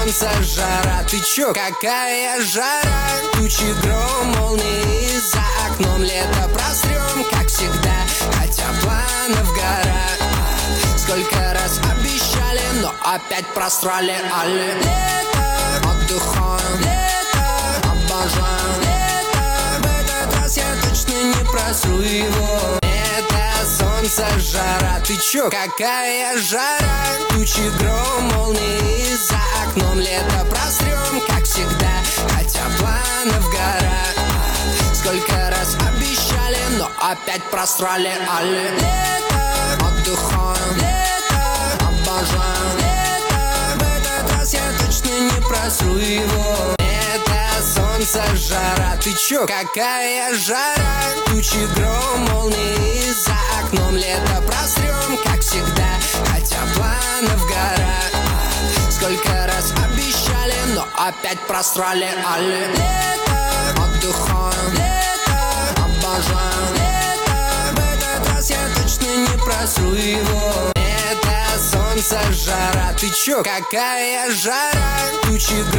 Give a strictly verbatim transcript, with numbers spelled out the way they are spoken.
солнце, жара. Ты чё, какая жара? Тучи, гром, молнии, за окном лето прострём, как всегда, хотя планов гора. Сколько раз обещали, но опять просрали. Алле, лето, отдыхаем, лето, обожаем, лето. В этот раз я точно не просру его. Солнце, жара, ты чё, какая жара? Тучи, гром, молнии, за окном лето прострём, как всегда, хотя планов гора. Сколько раз обещали, но опять просрали. Алле, лето, отдыхаем, лето, обожаем, лето. В этот раз я точно не просру его. Солнце, жара, ты чё, какая жара? Тучи, гром, молнии, за окном лето прострём, как всегда, хотя планов гора. Сколько раз обещали, но опять просрали. Алле, лето, отдыхаем, лето, обожаем, лето. В этот раз я точно не просру его. Это солнце, жара, ты чё, какая жара? Тучи,